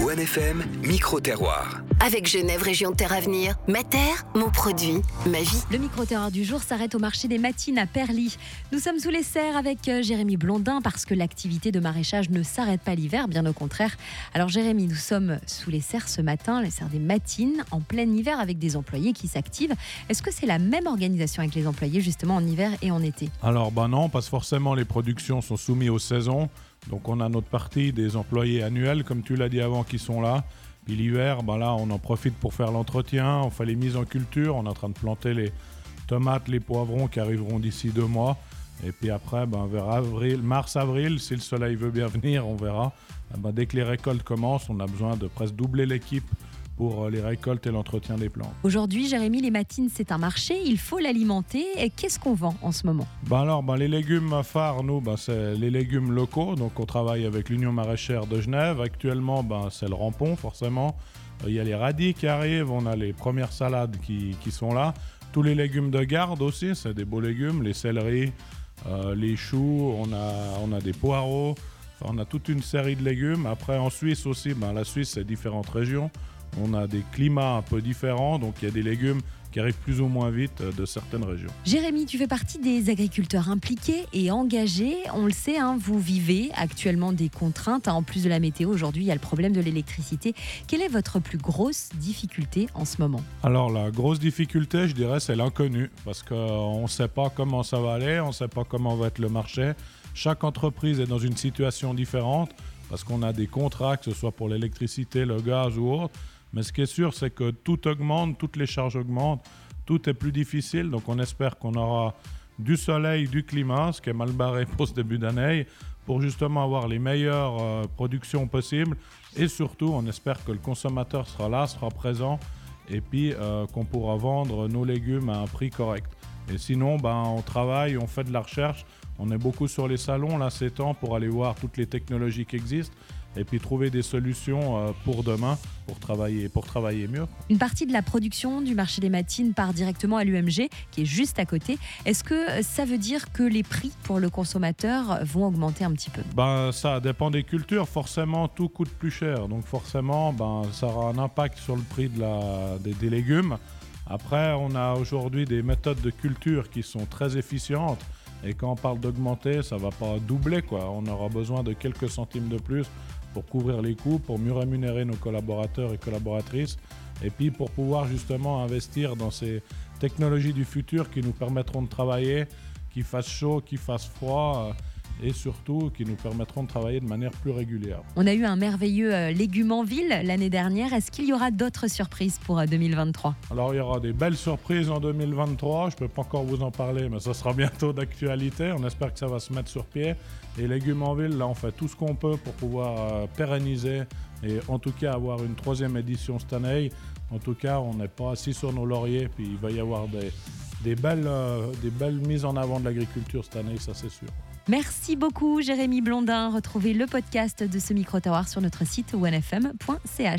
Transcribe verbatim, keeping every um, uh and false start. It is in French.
One F M, micro-terroir. Avec Genève Région Terre Avenir, ma terre, mon produit, ma vie. Le micro-terroir du jour s'arrête au marché des Matines à Perly. Nous sommes sous les serres avec Jérémy Blondin parce que l'activité de maraîchage ne s'arrête pas l'hiver, bien au contraire. Alors Jérémy, nous sommes sous les serres ce matin, les serres des Matines, en plein hiver avec des employés qui s'activent. Est-ce que c'est la même organisation avec les employés justement en hiver et en été ? Alors ben non, parce que forcément les productions sont soumises aux saisons. Donc on a notre partie des employés annuels, comme tu l'as dit avant, qui sont là. Puis l'hiver, ben là, on en profite pour faire l'entretien, on fait les mises en culture, on est en train de planter les tomates, les poivrons qui arriveront d'ici deux mois. Et puis après, ben, vers avril, mars-avril, si le soleil veut bien venir, on verra. Ben, dès que les récoltes commencent, on a besoin de presque doubler l'équipe pour les récoltes et l'entretien des plantes. Aujourd'hui, Jérémy, les Matines, c'est un marché, il faut l'alimenter. Et qu'est-ce qu'on vend en ce moment ? Ben alors, ben les légumes phares, nous, ben c'est les légumes locaux. Donc, on travaille avec l'Union maraîchère de Genève. Actuellement, ben, c'est le rampon, forcément. Il y a les radis qui arrivent, on a les premières salades qui, qui sont là. Tous les légumes de garde aussi, c'est des beaux légumes. Les céleris, euh, les choux, on a, on a des poireaux. Enfin, on a toute une série de légumes. Après, en Suisse aussi, ben, la Suisse, c'est différentes régions. On a des climats un peu différents, donc il y a des légumes qui arrivent plus ou moins vite de certaines régions. Jérémy, tu fais partie des agriculteurs impliqués et engagés. On le sait, hein, vous vivez actuellement des contraintes. Hein, en plus de la météo, aujourd'hui, il y a le problème de l'électricité. Quelle est votre plus grosse difficulté en ce moment ? Alors, la grosse difficulté, je dirais, c'est l'inconnu. Parce qu'on ne sait pas comment ça va aller, on ne sait pas comment va être le marché. Chaque entreprise est dans une situation différente parce qu'on a des contrats, que ce soit pour l'électricité, le gaz ou autre. Mais ce qui est sûr, c'est que tout augmente, toutes les charges augmentent, tout est plus difficile. Donc on espère qu'on aura du soleil, du climat, ce qui est mal barré pour ce début d'année, pour justement avoir les meilleures euh, productions possibles. Et surtout, on espère que le consommateur sera là, sera présent, et puis euh, qu'on pourra vendre nos légumes à un prix correct. Et sinon, ben, on travaille, on fait de la recherche. On est beaucoup sur les salons, là, ces temps, pour aller voir toutes les technologies qui existent et puis trouver des solutions pour demain, pour travailler, pour travailler mieux. Une partie de la production du marché des Matines part directement à l'U M G, qui est juste à côté. Est-ce que ça veut dire que les prix pour le consommateur vont augmenter un petit peu ? Ben, ça dépend des cultures. Forcément, tout coûte plus cher. Donc forcément, ben, ça aura un impact sur le prix de la, des, des légumes. Après, on a aujourd'hui des méthodes de culture qui sont très efficientes. Et quand on parle d'augmenter, ça ne va pas doubler, quoi. On aura besoin de quelques centimes de plus pour couvrir les coûts, pour mieux rémunérer nos collaborateurs et collaboratrices, et puis pour pouvoir justement investir dans ces technologies du futur qui nous permettront de travailler, qu'il fasse chaud, qu'il fasse froid, et surtout qui nous permettront de travailler de manière plus régulière. On a eu un merveilleux euh, légume en ville l'année dernière. Est-ce qu'il y aura d'autres surprises pour euh, deux mille vingt-trois ? Alors il y aura des belles surprises en deux mille vingt-trois. Je ne peux pas encore vous en parler, mais ça sera bientôt d'actualité. On espère que ça va se mettre sur pied. Et légumes en ville, là on fait tout ce qu'on peut pour pouvoir euh, pérenniser et en tout cas avoir une troisième édition cette année. En tout cas, on n'est pas assis sur nos lauriers, puis il va y avoir des, des, belles, euh, des belles mises en avant de l'agriculture cette année, ça c'est sûr. Merci beaucoup Jérémy Blondin. Retrouvez le podcast de ce micro-terroir sur notre site one f m point c h.